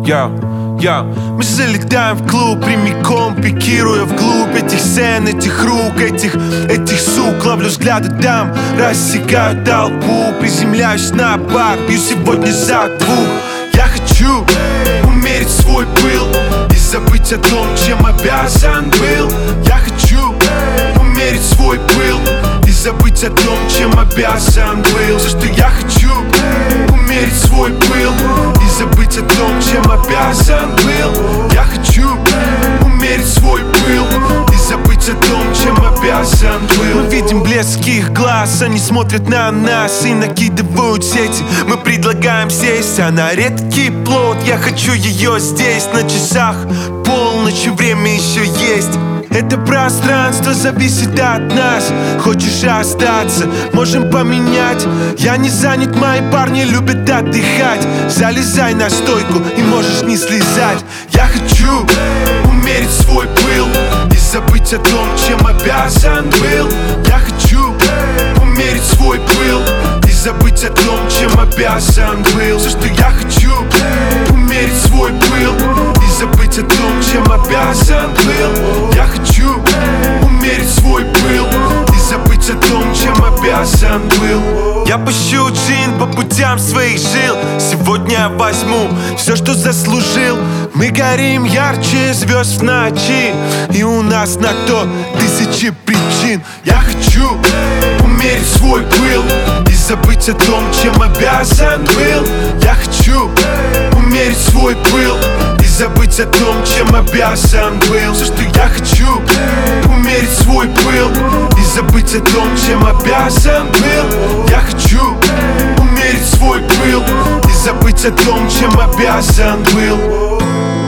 Мы залетаем в клуб прямиком, пикируя вглубь этих сцен, этих рук, этих сук. Ловлю взгляды дам, рассекаю толпу, приземляюсь на бар, пью сегодня за двух. Я хочу умерить свой пыл и забыть о том, чем обязан был. Я хочу умерить свой пыл и забыть о том, чем обязан был. Все, что я хочу, умерить свой пыл и забыть о том, чем обязан был. Я хочу умерить свой пыл и забыть о том, чем обязан был. Мы видим блеск их глаз, они смотрят на нас и накидывают сети. Мы предлагаем сесть, она редкий плод. Я хочу ее здесь, на часах полночь, время еще есть. Это пространство зависит от нас. Хочешь остаться, можем поменять. Я не занят, мои парни любят отдыхать. Залезай на стойку и можешь не слезать. Я хочу умерить свой пыл и забыть о том, чем обязан был. Я хочу умерить свой пыл и забыть о том, чем обязан был. Все, что я хочу, умерить свой пыл и забыть о том, чем обязан был. Я хочу умерить свой пыл и забыть о том, чем обязан был. Я пущу джин по путям своих жил. Сегодня я возьму все, что заслужил. Мы горим ярче звезд в ночи, и у нас на то тысячи причин. Я хочу умерить свой пыл и забыть о том, чем обязан был. Я хочу умерить свой пыл и забыть о том, чем обязан был. Все, что я хочу, умерить свой пыл и забыть о том, чем обязан был. Я хочу умерить свой пыл и забыть о том, чем обязан был.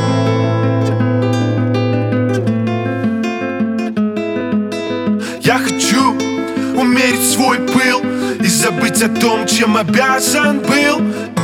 Я хочу умерить свой пыл и забыть о том, чем обязан был.